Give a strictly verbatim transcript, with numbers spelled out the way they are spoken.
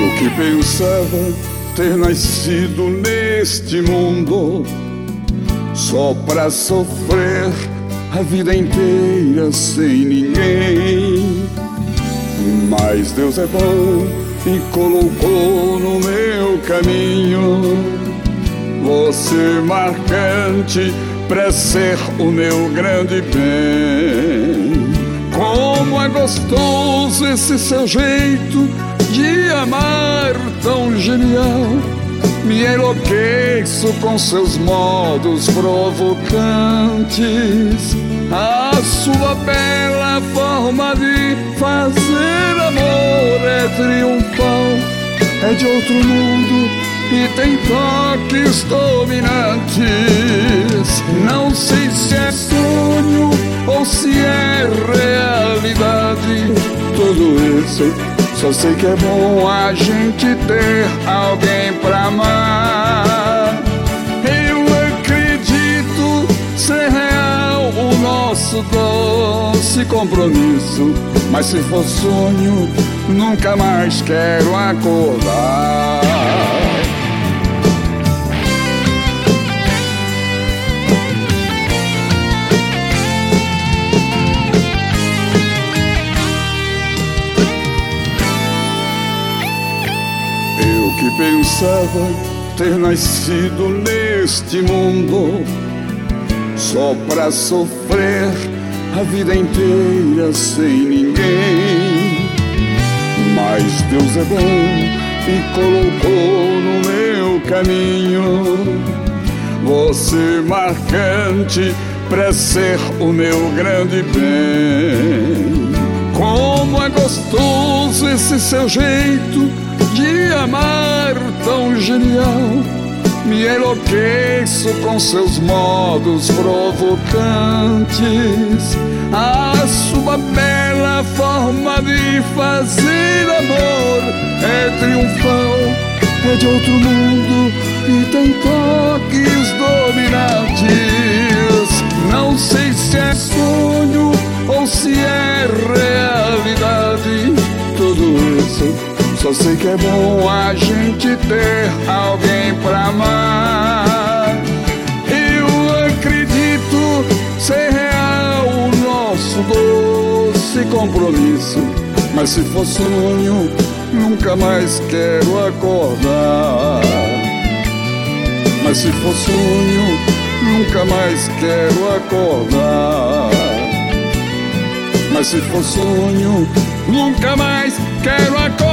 Eu que pensava ter nascido neste mundo só pra sofrer a vida inteira sem ninguém. Mas Deus é bom e colocou no meu caminho você marcante pra ser o meu grande bem. Como é gostoso esse seu jeito de amar tão genial. Me enlouqueço com seus modos provocantes. A sua bela forma de fazer amor é triunfal, é de outro mundo e tem toques dominantes. Não sei se é sonho ou se é realidade, tudo isso só sei que é bom a gente ter alguém pra amar. Eu acredito ser real o nosso doce compromisso, mas se for sonho, nunca mais quero acordar. Que pensava ter nascido neste mundo só pra sofrer a vida inteira sem ninguém. Mas Deus é bom e colocou no meu caminho você marcante pra ser o meu grande bem. Como é gostoso esse seu jeito de amar tão genial. Me enlouqueço com seus modos provocantes. A sua bela forma de fazer amor é triunfal, é de outro mundo e tem toques dominantes. Não sei se é sonho ou se é realidade, tudo isso só sei que é bom a gente ter alguém pra amar. Eu acredito ser real o nosso doce compromisso, mas se for sonho, nunca mais quero acordar. Mas se for sonho, nunca mais quero acordar. Mas se for sonho, nunca mais quero acordar.